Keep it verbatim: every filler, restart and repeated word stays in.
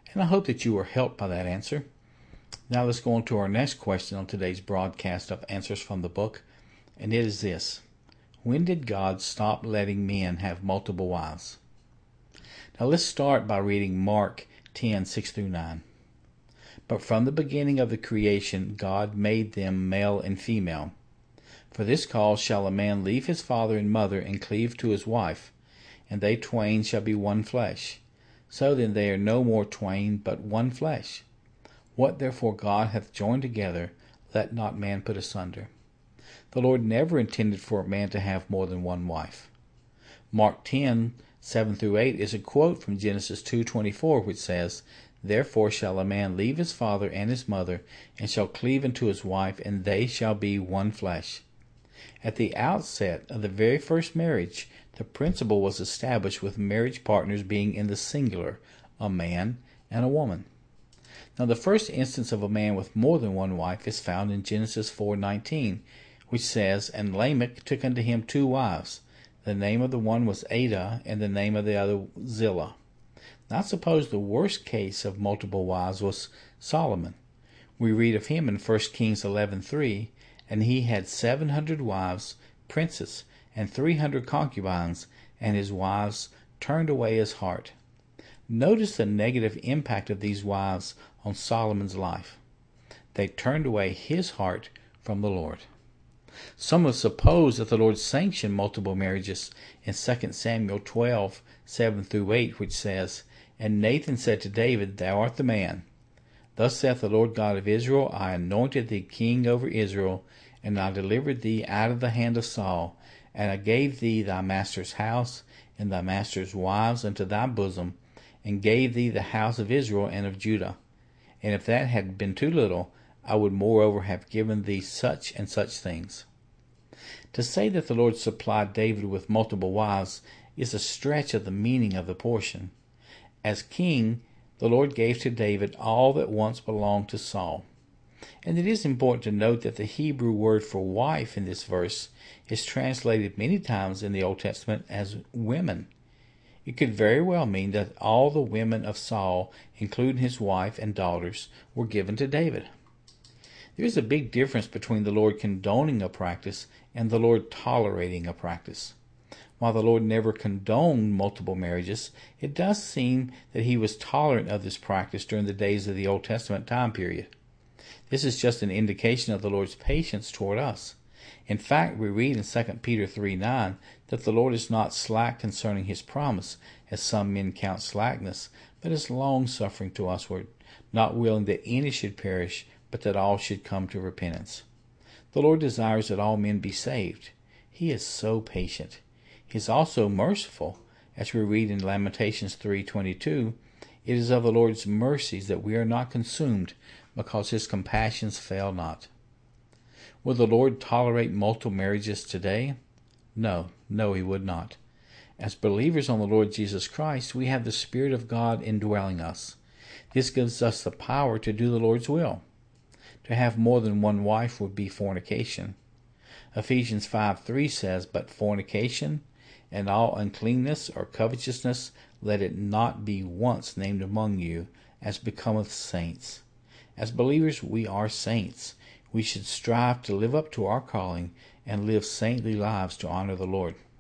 And I hope that you were helped by that answer. Now let's go on to our next question on today's broadcast of Answers from the Book, and it is this. When did God stop letting men have multiple wives? Now let's start by reading Mark ten, six through nine. But from the beginning of the creation God made them male and female. For this cause shall a man leave his father and mother, and cleave to his wife, and they twain shall be one flesh. So then they are no more twain, but one flesh. What therefore God hath joined together, let not man put asunder. The Lord never intended for a man to have more than one wife. Mark ten, seven through eight is a quote from Genesis two twenty-four, which says, Therefore shall a man leave his father and his mother, and shall cleave unto his wife, and they shall be one flesh. At the outset of the very first marriage, the principle was established with marriage partners being in the singular, a man and a woman. Now the first instance of a man with more than one wife is found in Genesis four nineteen, which says, And Lamech took unto him two wives. The name of the one was Adah, and the name of the other Zillah. Now I suppose the worst case of multiple wives was Solomon. We read of him in First Kings eleven three, and he had seven hundred wives, princes, and three hundred concubines, and his wives turned away his heart. Notice the negative impact of these wives on Solomon's life. They turned away his heart from the Lord. Some would suppose that the Lord sanctioned multiple marriages in Second Samuel twelve, seven through eight, which says, And Nathan said to David, Thou art the man. Thus saith the Lord God of Israel, I anointed thee king over Israel, and I delivered thee out of the hand of Saul, and I gave thee thy master's house, and thy master's wives unto thy bosom, and gave thee the house of Israel and of Judah. And if that had been too little, I would moreover have given thee such and such things. To say that the Lord supplied David with multiple wives is a stretch of the meaning of the portion. As king, the Lord gave to David all that once belonged to Saul. And it is important to note that the Hebrew word for wife in this verse is translated many times in the Old Testament as women. It could very well mean that all the women of Saul, including his wife and daughters, were given to David. There is a big difference between the Lord condoning a practice and the Lord tolerating a practice. While the Lord never condoned multiple marriages, it does seem that he was tolerant of this practice during the days of the Old Testament time period. This is just an indication of the Lord's patience toward us. In fact, we read in Second Peter three nine that the Lord is not slack concerning his promise, as some men count slackness, but is long-suffering to usward, not willing that any should perish, but that all should come to repentance. The Lord desires that all men be saved. He is so patient. He is also merciful. As we read in Lamentations three twenty-two, it is of the Lord's mercies that we are not consumed, because his compassions fail not. Will the Lord tolerate multiple marriages today? No, no, he would not. As believers on the Lord Jesus Christ, we have the Spirit of God indwelling us. This gives us the power to do the Lord's will. To have more than one wife would be fornication. Ephesians five three says, But fornication and all uncleanness or covetousness, let it not be once named among you, as becometh saints. As believers, we are saints. We should strive to live up to our calling and live saintly lives to honor the Lord.